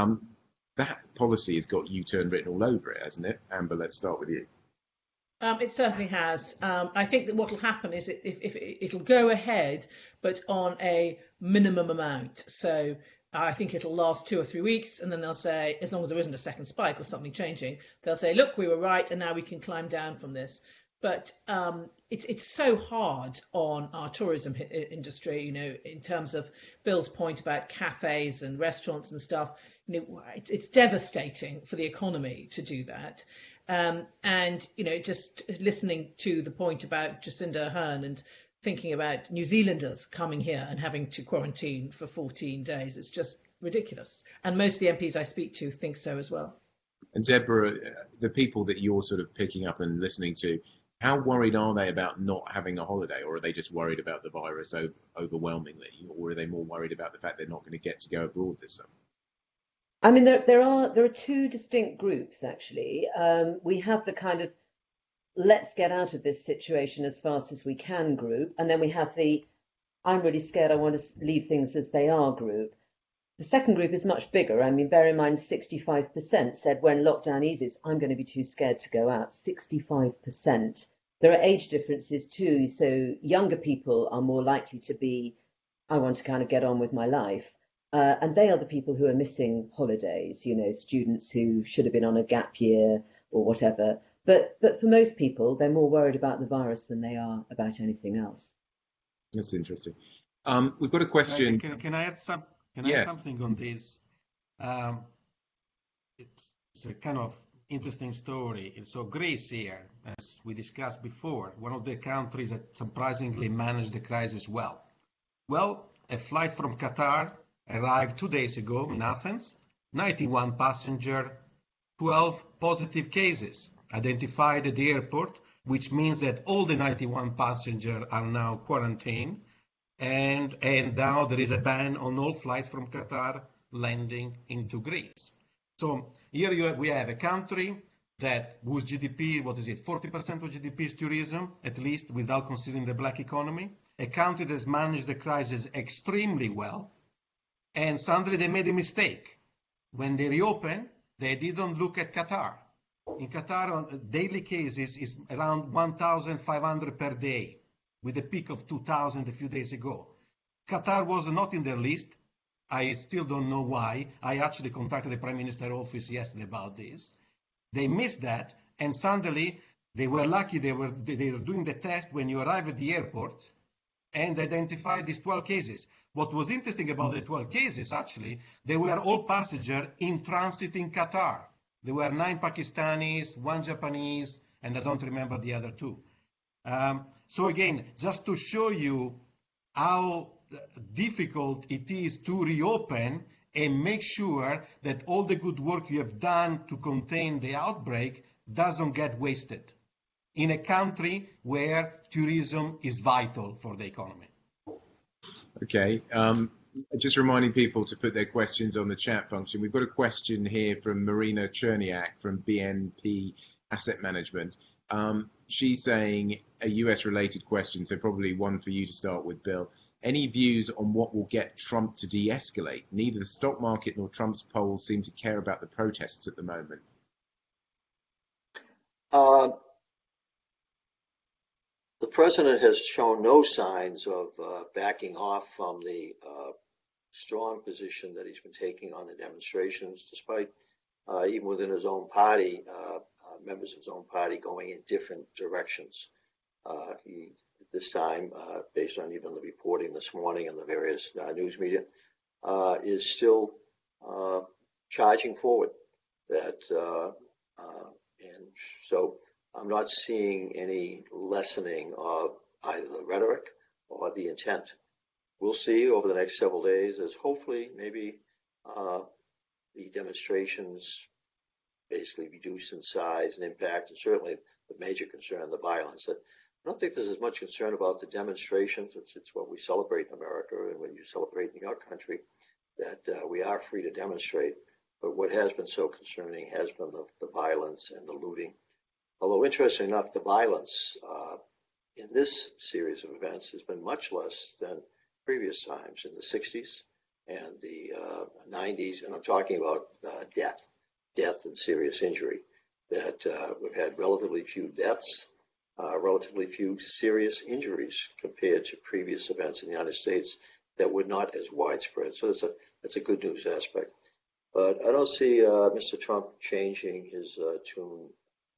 That policy has got U-turn written all over it, hasn't it? Amber, let's start with you. It certainly has. I think that what will happen is if it'll go ahead, but on a minimum amount. So I think it'll last 2 or 3 weeks, and then they'll say, as long as there isn't a second spike or something changing, they'll say, look, we were right, and now we can climb down from this. But it's so hard on our tourism industry, you know, in terms of Bill's point about cafes and restaurants and stuff. You know, it's devastating for the economy to do that. And, you know, just listening to the point about Jacinda Ardern and thinking about New Zealanders coming here and having to quarantine for 14 days, it's just ridiculous. And most of the MPs I speak to think so as well. And Deborah, the people that you're sort of picking up and listening to, how worried are they about not having a holiday, or are they just worried about the virus overwhelmingly, or are they more worried about the fact they're not going to get to go abroad this summer? I mean, there are two distinct groups, actually. We have the kind of let's get out of this situation as fast as we can group, and then we have the I'm really scared, I want to leave things as they are group. The second group is much bigger. I mean, bear in mind 65% said when lockdown eases, I'm going to be too scared to go out. 65%. There are age differences too, so younger people are more likely to be, I want to kind of get on with my life. And they are the people who are missing holidays, you know, students who should have been on a gap year or whatever. But for most people, they're more worried about the virus than they are about anything else. That's interesting. We've got a question. Can I add some? Can I add something on this? It's a kind of interesting story. So Greece here, as we discussed before, one of the countries that surprisingly managed the crisis well. Well, a flight from Qatar arrived 2 days ago in Athens, 91 passenger, 12 positive cases identified at the airport, which means that all the 91 passengers are now quarantined. And now there is a ban on all flights from Qatar landing into Greece. So here we have a country that whose GDP, 40% of GDP is tourism, at least without considering the black economy. A country that has managed the crisis extremely well. And suddenly they made a mistake. When they reopened, they didn't look at Qatar. In Qatar, daily cases is around 1,500 per day, with a peak of 2,000 a few days ago. Qatar was not in their list. I still don't know why. I actually contacted the Prime Minister's office yesterday about this. They missed that, and suddenly they were lucky they were doing the test when you arrive at the airport and identified these 12 cases. What was interesting about the 12 cases, actually, they were all passengers in transit in Qatar. There were 9 Pakistanis, 1 Japanese, and I don't remember the other 2. So again, just to show you how difficult it is to reopen and make sure that all the good work you have done to contain the outbreak doesn't get wasted in a country where tourism is vital for the economy. Okay. Just reminding people to put their questions on the chat function. We've got a question here from Marina Cherniak from BNP Asset Management. She's saying a US-related question, so probably one for you to start with, Bill. Any views on what will get Trump to de-escalate? Neither the stock market nor Trump's polls seem to care about the protests at the moment. The president has shown no signs of backing off from the strong position that he's been taking on the demonstrations, despite even within his own party, members of his own party going in different directions. He, this time, based on even the reporting this morning in the various news media, is still charging forward. And so I'm not seeing any lessening of either the rhetoric or the intent. We'll see over the next several days as hopefully maybe the demonstrations basically reduce in size and impact, and certainly the major concern, the violence. I don't think there's as much concern about the demonstrations. It's what we celebrate in America, and when you celebrate in your country, that we are free to demonstrate. But what has been so concerning has been the violence and the looting. Although, interesting enough, the violence in this series of events has been much less than previous times in the 60s and the 90s, and I'm talking about death and serious injury, that we've had relatively few deaths, relatively few serious injuries compared to previous events in the United States that were not as widespread. So that's a good news aspect. But I don't see Mr. Trump changing his tune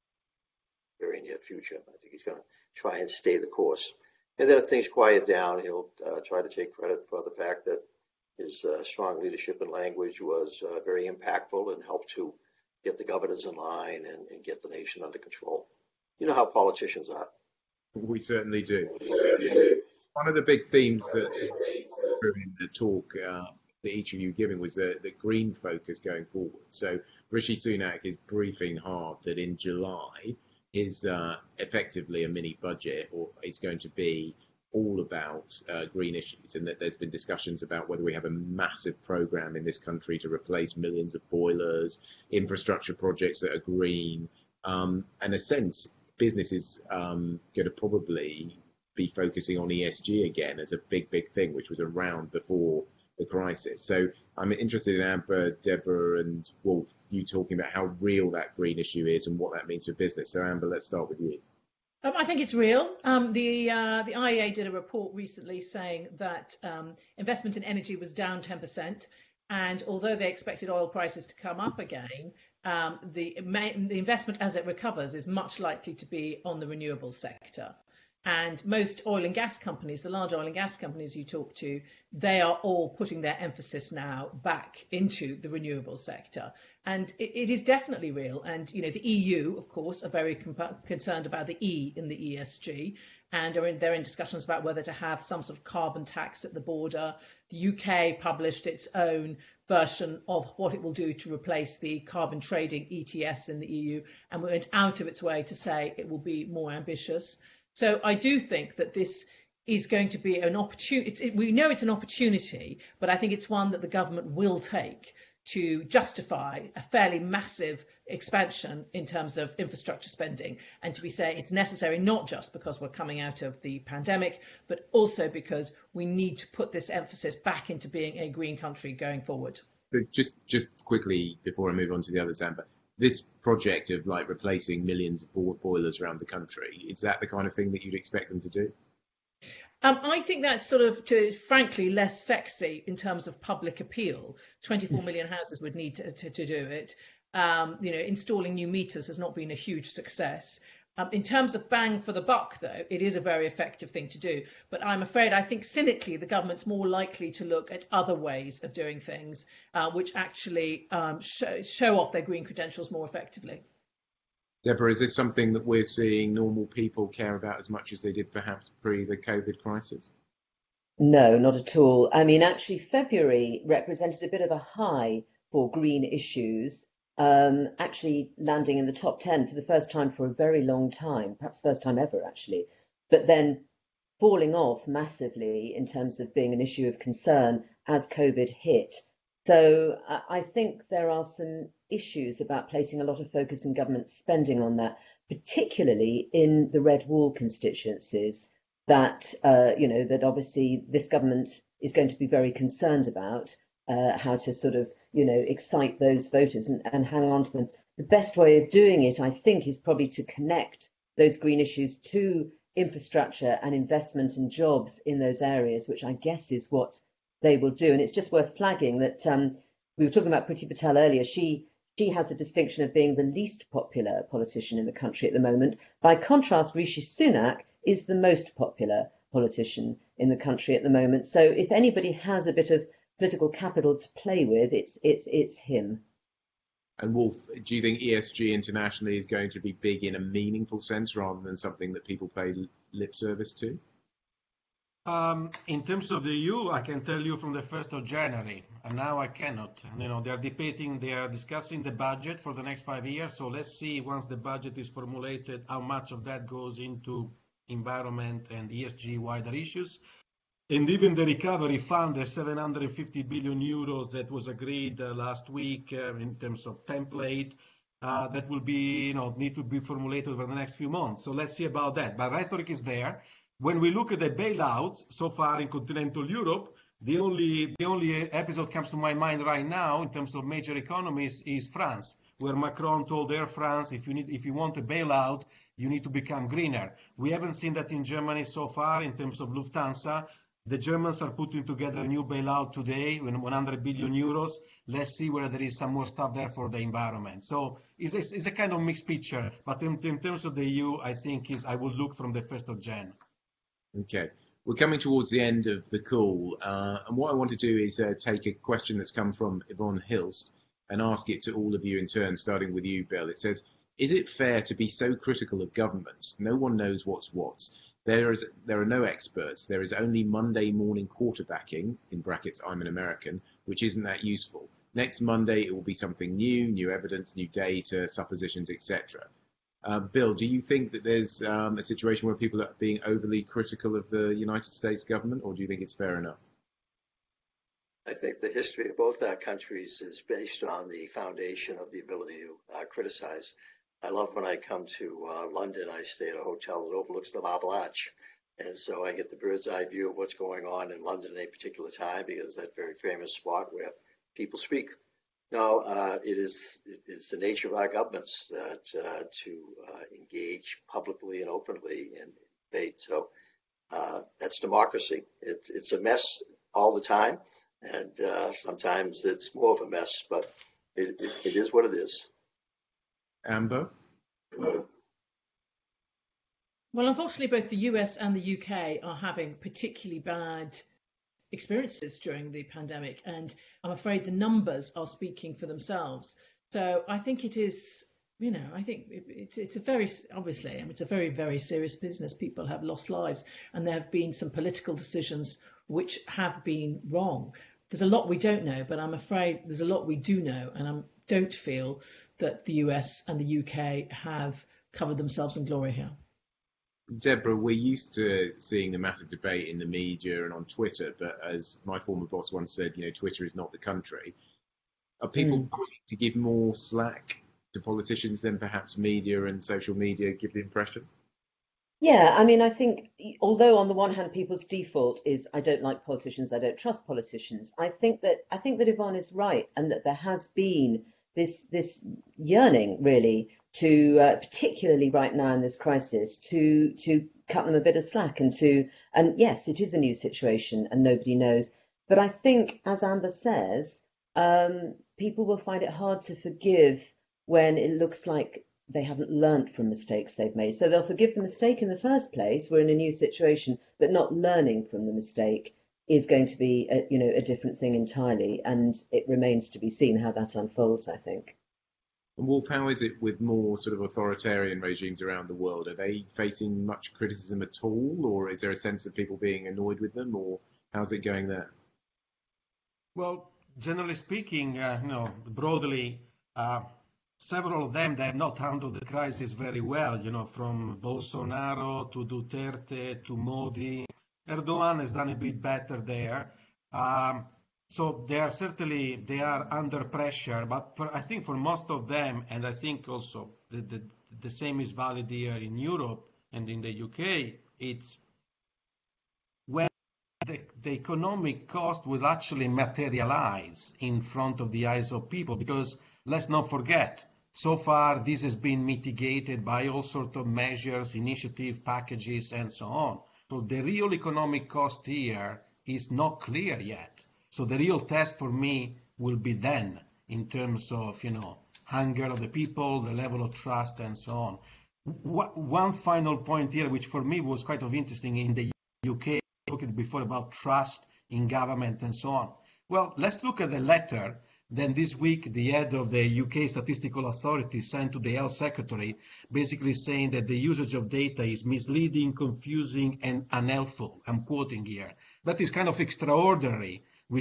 very near future. I think he's going to try and stay the course. And then if things quiet down, he'll try to take credit for the fact that his strong leadership and language was very impactful and helped to get the governors in line and get the nation under control. You know how politicians are. We certainly do. One of the big themes that in the talk that each of you were giving was the green focus going forward. So Rishi Sunak is briefing hard that in July is effectively a mini budget, or it's going to be all about green issues, and that there's been discussions about whether we have a massive program in this country to replace millions of boilers, infrastructure projects that are green. In a sense, business is going to probably be focusing on ESG again as a big thing, which was around before the crisis. So I'm interested in Amber, Deborah and Wolf, you talking about how real that green issue is and what that means for business. So Amber, let's start with you. I think it's real. The IEA did a report recently saying that investment in energy was down 10%, and although they expected oil prices to come up again, the investment as it recovers is much likely to be on the renewable sector. And most oil and gas companies, the large oil and gas companies you talk to, they are all putting their emphasis now back into the renewable sector. And it is definitely real. And, you know, the EU, of course, are very concerned about the E in the ESG, and they're in discussions about whether to have some sort of carbon tax at the border. The UK published its own version of what it will do to replace the carbon trading ETS in the EU, and went out of its way to say it will be more ambitious. So I do think that this is going to be an opportunity. We know it's an opportunity, but I think it's one that the government will take to justify a fairly massive expansion in terms of infrastructure spending, and to be saying it's necessary not just because we're coming out of the pandemic, but also because we need to put this emphasis back into being a green country going forward. But just quickly before I move on to the others, Amber, this project of like replacing millions of boilers around the country, is that the kind of thing that you'd expect them to do? I think that's sort of, frankly, less sexy in terms of public appeal. 24 million houses would need to do it. Installing new meters has not been a huge success. In terms of bang for the buck, though, it is a very effective thing to do. But I'm afraid, I think cynically, the government's more likely to look at other ways of doing things, which actually show off their green credentials more effectively. Deborah, is this something that we're seeing normal people care about as much as they did perhaps pre the COVID crisis? No, not at all. I mean, actually, February represented a bit of a high for green issues, actually landing in the top 10 for the first time for a very long time, perhaps first time ever, actually, but then falling off massively in terms of being an issue of concern as COVID hit. So I think there are some issues about placing a lot of focus in government spending on that, particularly in the red wall constituencies that, that obviously this government is going to be very concerned about how to sort of, excite those voters and hang on to them. The best way of doing it, I think, is probably to connect those green issues to infrastructure and investment and jobs in those areas, which I guess is what they will do. And it's just worth flagging that we were talking about Priti Patel earlier. She has the distinction of being the least popular politician in the country at the moment. By contrast, Rishi Sunak is the most popular politician in the country at the moment. So if anybody has a bit of political capital to play with, it's him. And Wolf, do you think ESG internationally is going to be big in a meaningful sense rather than something that people pay lip service to? In terms of the EU, I can tell you from the 1st of January, and now I cannot. They are discussing the budget for the next 5 years. So let's see, once the budget is formulated, how much of that goes into environment and ESG wider issues. And even the recovery fund, the 750 billion euros that was agreed last week in terms of template, that will be, need to be formulated over the next few months. So let's see about that. But rhetoric is there. When we look at the bailouts so far in continental Europe, the only episode comes to my mind right now in terms of major economies is France, where Macron told Air France, if you want a bailout, you need to become greener. We haven't seen that in Germany so far in terms of Lufthansa. The Germans are putting together a new bailout today, 100 billion euros. Let's see whether there is some more stuff there for the environment. So it's a kind of mixed picture. But in terms of the EU, I think I will look from the 1st of Jan. Okay, we're coming towards the end of the call, and what I want to do is take a question that's come from Yvonne Hilst and ask it to all of you in turn, starting with you, Bill. It says, is it fair to be so critical of governments? No one knows what's what. There are no experts. There is only Monday morning quarterbacking, in brackets, I'm an American, which isn't that useful. Next Monday, it will be something new evidence, new data, suppositions, etc. Bill, do you think that there's a situation where people are being overly critical of the United States government, or do you think it's fair enough? I think the history of both our countries is based on the foundation of the ability to criticize. I love when I come to London, I stay at a hotel that overlooks the Marble Arch. And so I get the bird's eye view of what's going on in London at a particular time, because that very famous spot where people speak. No, it is the nature of our governments that to engage publicly and openly in debate. So that's democracy. It's a mess all the time, and sometimes it's more of a mess, but it is what it is. Amber? Well, unfortunately, both the US and the UK are having particularly bad experiences during the pandemic, and I'm afraid the numbers are speaking for themselves. So I think it is, I think it's a very, obviously, it's a very, very serious business. People have lost lives, and there have been some political decisions which have been wrong. There's a lot we don't know, but I'm afraid there's a lot we do know, and I don't feel that the US and the UK have covered themselves in glory here. Deborah, we're used to seeing the massive debate in the media and on Twitter, but as my former boss once said, Twitter is not the country. Are people willing to give more slack to politicians than perhaps media and social media give the impression? Yeah, I mean, I think although on the one hand people's default is I don't like politicians, I don't trust politicians, I think that Yvonne is right, and that there has been this yearning really to particularly right now in this crisis to cut them a bit of slack and yes, it is a new situation and nobody knows, but I think as Amber says, people will find it hard to forgive when it looks like they haven't learnt from mistakes they've made. So they'll forgive the mistake in the first place. We're in a new situation, but not learning from the mistake is going to be a different thing entirely. And it remains to be seen how that unfolds, I think. And Wolf, how is it with more sort of authoritarian regimes around the world? Are they facing much criticism at all, or is there a sense of people being annoyed with them, or how's it going there? Well, generally speaking, broadly, several of them, they have not handled the crisis very well, from Bolsonaro to Duterte to Modi. Erdogan has done a bit better there. So they are under pressure, but I think for most of them, and I think also the same is valid here in Europe and in the UK, it's when the economic cost will actually materialize in front of the eyes of people, because let's not forget, so far this has been mitigated by all sorts of measures, initiative packages, and so on. So the real economic cost here is not clear yet. So the real test for me will be then, in terms of, hunger of the people, the level of trust, and so on. One final point here, which for me was quite of interesting in the UK, talking before about trust in government and so on. Well, let's look at the letter. Then this week, the head of the UK Statistical Authority sent to the Health Secretary, basically saying that the usage of data is misleading, confusing, and unhelpful. I'm quoting here. That is kind of extraordinary. We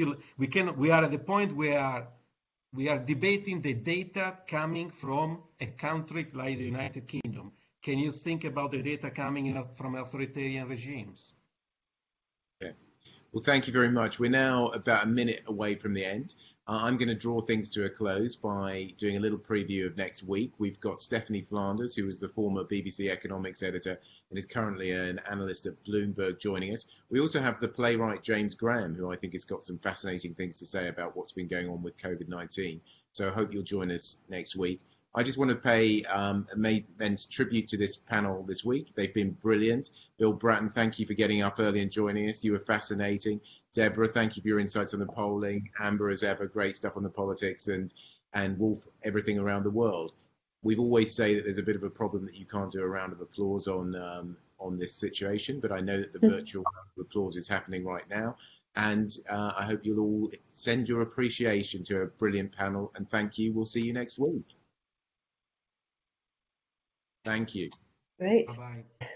are at the point where we are debating the data coming from a country like the United Kingdom. Can you think about the data coming from authoritarian regimes? Okay. Well, thank you very much. We're now about a minute away from the end. I'm going to draw things to a close by doing a little preview of next week. We've got Stephanie Flanders, who is the former BBC economics editor and is currently an analyst at Bloomberg, joining us. We also have the playwright James Graham, who I think has got some fascinating things to say about what's been going on with COVID-19. So I hope you'll join us next week. I just want to pay immense tribute to this panel this week. They've been brilliant. Bill Bratton, thank you for getting up early and joining us. You were fascinating. Deborah, thank you for your insights on the polling. Amber, as ever, great stuff on the politics. And Wolf, everything around the world. We've always say that there's a bit of a problem that you can't do a round of applause on this situation, but I know that the virtual round of applause is happening right now. And I hope you'll all send your appreciation to a brilliant panel. And thank you. We'll see you next week. Thank you. Great. Bye-bye.